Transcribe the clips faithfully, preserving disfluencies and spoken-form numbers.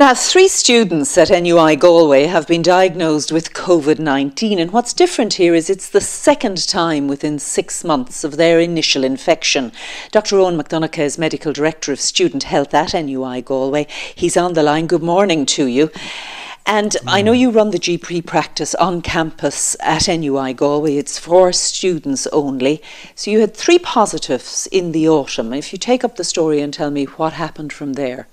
Now, three students at N U I Galway have been diagnosed with COVID nineteen, and what's different here is it's the second time within six months of their initial infection. Doctor Owen McDonagh is Medical Director of Student Health at N U I Galway. He's on the line. Good morning to you. And I know you run the G P practice on campus at N U I Galway. It's for students only. So you had three positives in the autumn. If you take up the story and tell me what happened from there.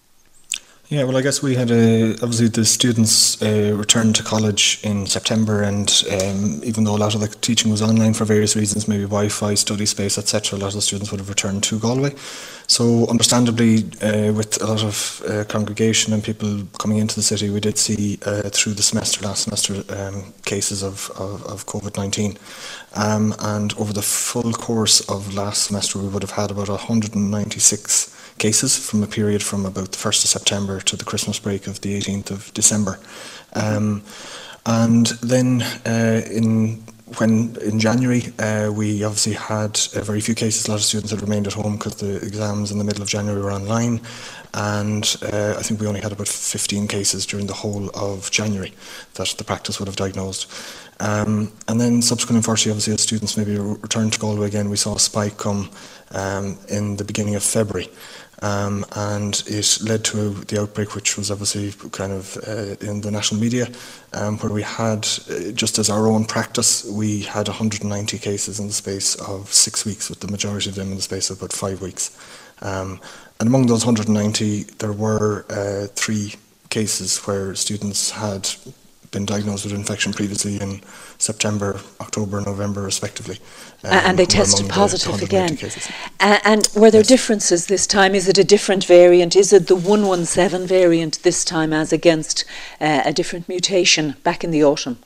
Yeah, well, I guess we had a, obviously the students uh, returned to college in September, and um, even though a lot of the teaching was online for various reasons, maybe Wi-Fi, study space, et cetera, a lot of the students would have returned to Galway. So understandably, uh, with a lot of uh, congregation and people coming into the city, we did see uh, through the semester, last semester, um, cases of, of, of COVID nineteen. Um, and over the full course of last semester, we would have had about one hundred ninety-six cases from a period from about the first of September to the Christmas break of the eighteenth of December. Um, and then uh, in when in January uh, we obviously had uh, very few cases. A lot of students had remained at home because the exams in the middle of January were online, and uh, I think we only had about fifteen cases during the whole of January that the practice would have diagnosed. Um, and then subsequently, unfortunately, obviously as students maybe returned to Galway again, we saw a spike come um, in the beginning of February. Um, and it led to the outbreak, which was obviously kind of uh, in the national media, um, where we had, uh, just as our own practice, we had one hundred ninety cases in the space of six weeks, with the majority of them in the space of about five weeks. Um, and among those one hundred ninety, there were uh, three cases where students had been diagnosed with infection previously in September, October, November, respectively. Um, and they tested positive the again. Cases. Uh, and were there yes. differences this time? Is it a different variant? Is it the one one seven variant this time as against uh, a different mutation back in the autumn?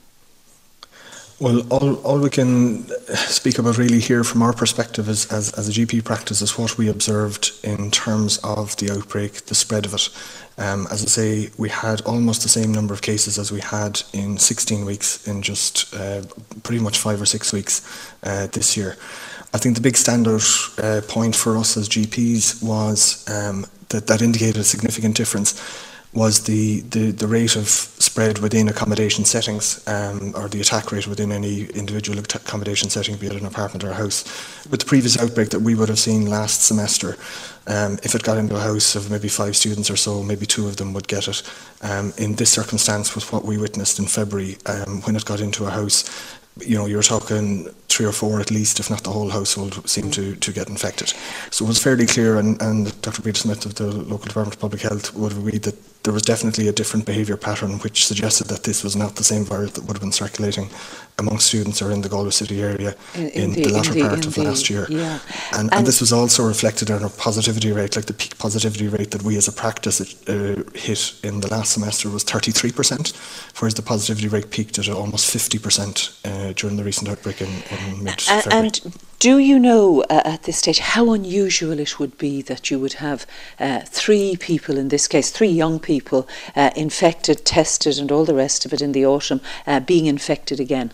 Well, all, all we can speak about really here from our perspective is, as, as a G P practice is what we observed in terms of the outbreak, the spread of it. Um, as I say, we had almost the same number of cases as we had in sixteen weeks in just uh, pretty much five or six weeks uh, this year. I think the big standout uh, point for us as G Ps was um, that that indicated a significant difference was the, the, the rate of spread within accommodation settings, um, or the attack rate within any individual accommodation setting, be it an apartment or a house. With the previous outbreak that we would have seen last semester, um, if it got into a house of maybe five students or so, maybe two of them would get it. Um, in this circumstance, with what we witnessed in February, um, when it got into a house, you know, you're talking three or four at least, if not the whole household, seemed to, to get infected. So it was fairly clear, and, and Doctor Peter Smith of the local Department of Public Health would have agreed that there was definitely a different behaviour pattern which suggested that this was not the same virus that would have been circulating among students or in the Galway City area in, in, in the, the latter in the, part of the, last year. Yeah. And, and, and this was also reflected in our positivity rate, like the peak positivity rate that we as a practice uh, hit in the last semester was thirty-three percent, whereas the positivity rate peaked at almost fifty percent uh, during the recent outbreak in, in mid-February. And do you know uh, at this stage how unusual it would be that you would have uh, three people, in this case three young people, uh, infected, tested and all the rest of it in the autumn, uh, being infected again?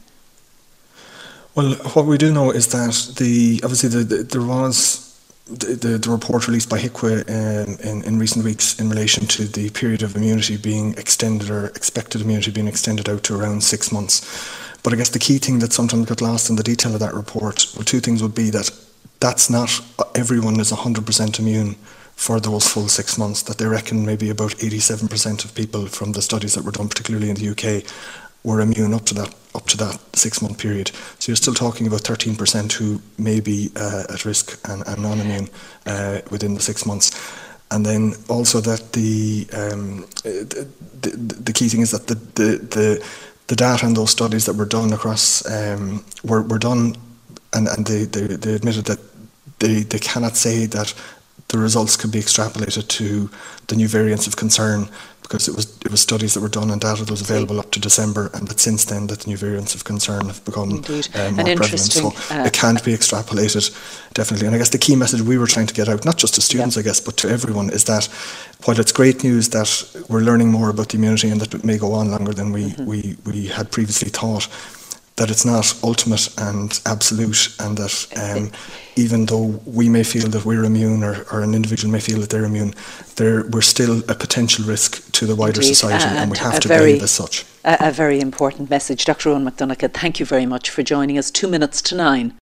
Well, what we do know is that the obviously the, the, there was the, the, the report released by H I C W um, in, in recent weeks in relation to the period of immunity being extended, or expected immunity being extended out to around six months. But I guess the key thing that sometimes got lost in the detail of that report, well, two things would be that that's not everyone is one hundred percent immune for those full six months, that they reckon maybe about eighty-seven percent of people from the studies that were done, particularly in the U K, were immune up to that up to that six-month period. So you're still talking about thirteen percent who may be uh, at risk and, and non-immune uh, within the six months. And then also that the, um, the, the the key thing is that the the, the the data and those studies that were done across um, were, were done, and, and they, they, they admitted that they, they cannot say that the results could be extrapolated to the new variants of concern, because it was it was studies that were done and data that was available up to December, and that since then that the new variants of concern have become uh, more prevalent. So uh, it can't be extrapolated, definitely. And I guess the key message we were trying to get out, not just to students, yeah. I guess, but to everyone, is that while it's great news that we're learning more about the immunity and that it may go on longer than we, mm-hmm. we, we had previously thought, that it's not ultimate and absolute, and that um, even though we may feel that we're immune, or, or an individual may feel that they're immune, there, we're still a potential risk to the wider Indeed. society, and, and we have to very, behave as such. A, a very important message. Doctor Owen McDonagh, thank you very much for joining us. Two minutes to nine.